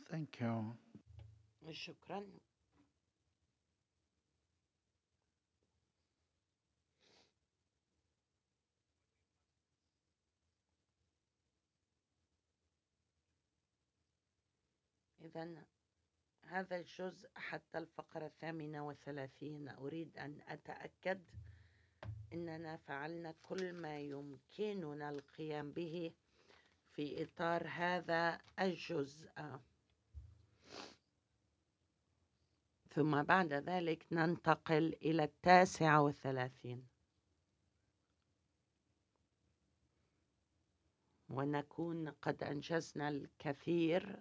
Thank you. شكرا. إذا هذا الجزء حتى الفقرة 38 أريد أن أتأكد أننا فعلنا كل ما يمكننا القيام به في إطار هذا الجزء، ثم بعد ذلك ننتقل إلى 39 ونكون قد أنجزنا الكثير.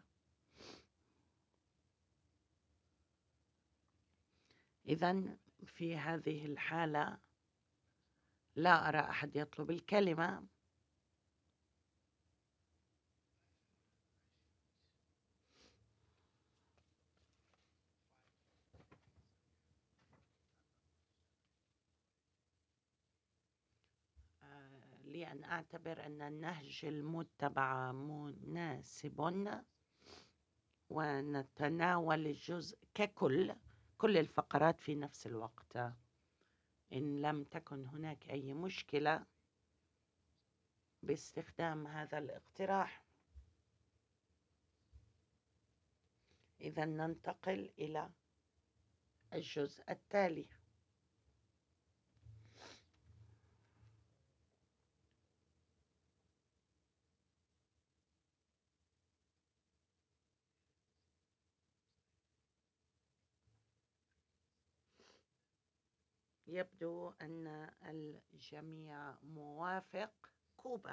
إذن في هذه الحالة لا أرى أحد يطلب الكلمة. لأن أعتبر أن النهج المتبع مناسب ونتناول الجزء ككل، كل الفقرات في نفس الوقت. إن لم تكن هناك أي مشكلة باستخدام هذا الاقتراح، إذا ننتقل إلى الجزء التالي. يبدو أن الجميع موافق. كوبا.